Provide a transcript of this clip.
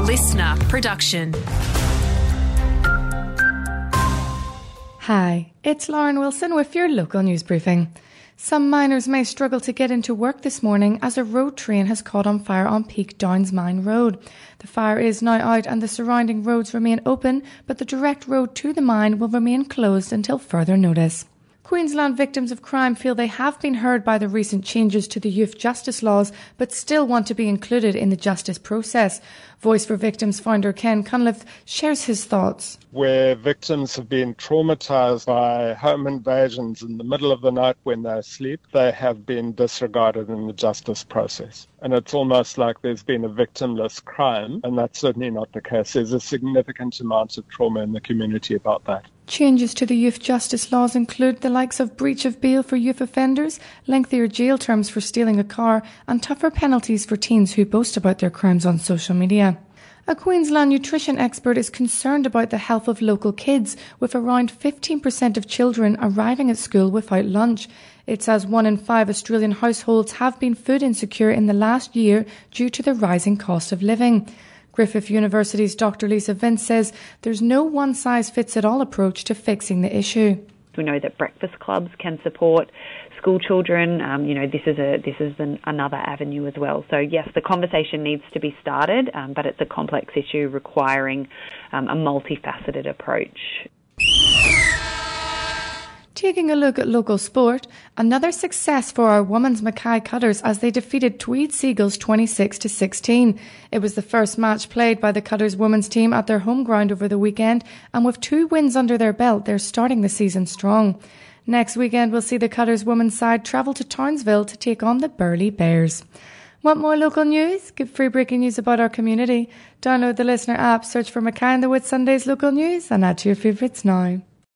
listener production. Hi, it's Lauren Wilson with your local news briefing. Some miners may struggle to get into work this morning as a road train has caught on fire on Peak Downs Mine Road. The fire is now out and the surrounding roads remain open, but the direct road to the mine will remain closed until further notice. Queensland victims of crime feel they have been heard by the recent changes to the youth justice laws, but still want to be included in the justice process. Voice for Victims founder Ken Cunliffe shares his thoughts. Where victims have been traumatised by home invasions in the middle of the night when they're asleep, they have been disregarded in the justice process. And it's almost like there's been a victimless crime, and that's certainly not the case. There's a significant amount of trauma in the community about that. Changes to the youth justice laws include the likes of breach of bail for youth offenders, lengthier jail terms for stealing a car, and tougher penalties for teens who boast about their crimes on social media. A Queensland nutrition expert is concerned about the health of local kids, with around 15% of children arriving at school without lunch. It says 1 in 5 Australian households have been food insecure in the last year due to the rising cost of living. Griffith University's Dr. Lisa Vince says there's no one-size-fits-it-all approach to fixing the issue. We know that breakfast clubs can support school children. This is another avenue as well. So yes, the conversation needs to be started, but it's a complex issue requiring a multifaceted approach. Taking a look at local sport, another success for our women's Mackay Cutters as they defeated Tweed Seagulls 26-16. It was the first match played by the Cutters women's team at their home ground over the weekend, and with 2 wins under their belt, they're starting the season strong. Next weekend, we'll see the Cutters women's side travel to Townsville to take on the Burleigh Bears. Want more local news? Get free breaking news about our community. Download the Listener app, search for Mackay in the Woods Sundays local news, and add to your favourites now.